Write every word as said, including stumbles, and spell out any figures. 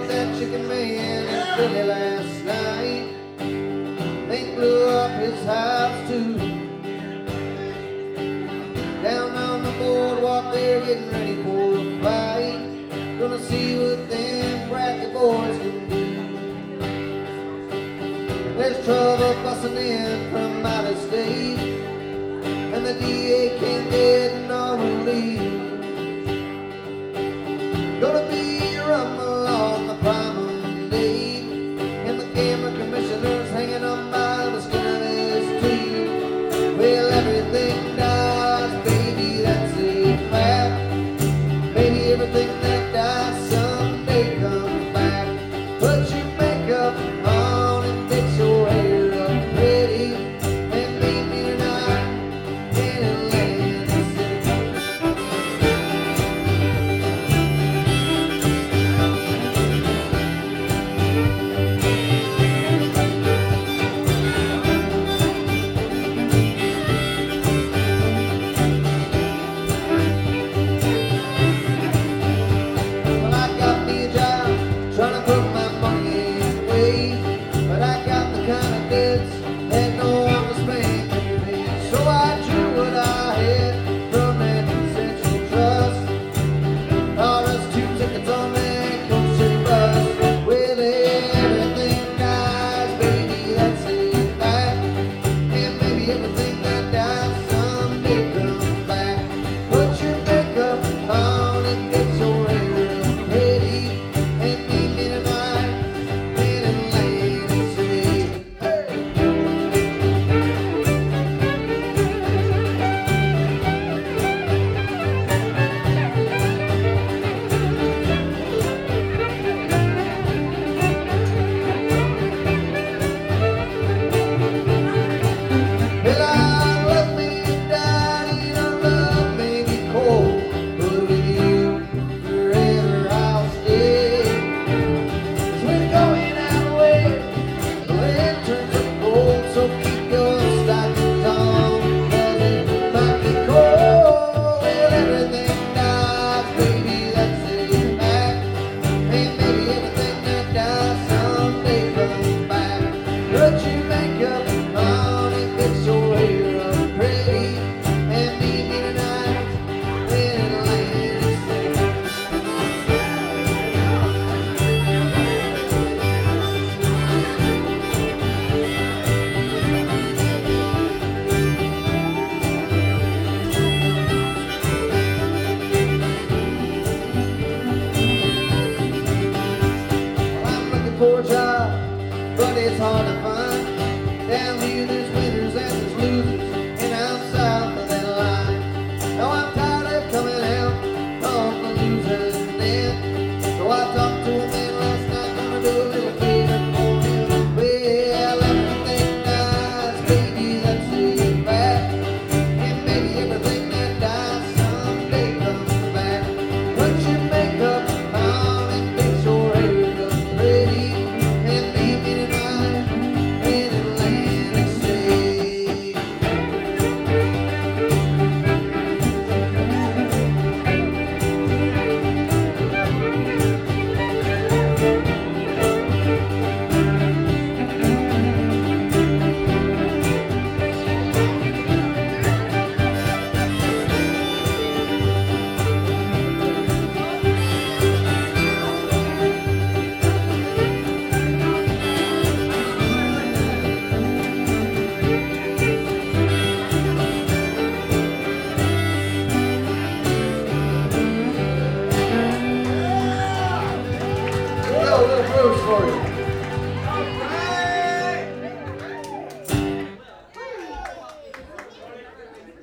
that chicken man in Philly last night. They blew up his house too. Down on the boardwalk, they're getting ready for a fight. Gonna see what them Bradley boys can do. There's trouble busting in from out of state, and the D A can't get no relief. Gonna be a rumble on the promenade, and the camera commissioner's hanging on by the skin of his teeth. Well, everything dies, baby, that's a fact. Baby, everything that dies someday comes back. Put your makeup on and fix your hair up pretty, and meet me tonight in Atlantic City. Well, I got me a job trying to put my money away, but I got the kind of debts that no one was paying me. So I drew what I had from that Central Trust. Bought us two tickets on that Coach City bus. Well, everything dies, baby, that's a fact. And maybe everything that dies someday comes back. Put your makeup on and get your hair up pretty, and meet me tonight in Atlantic City. Well, I love me daddy, I love maybe cold, but with you forever I'll stay. 'Cause we're going our way, the land turns up gold, so keep your stockings on, 'cause it might be cold. Well, everything dies, baby, that's a fact. And maybe everything that dies someday comes back. Put your makeup on and fix your hair up pretty, and meet me tonight in Atlantic City. Well, I'm looking for a job, but it's hard to find.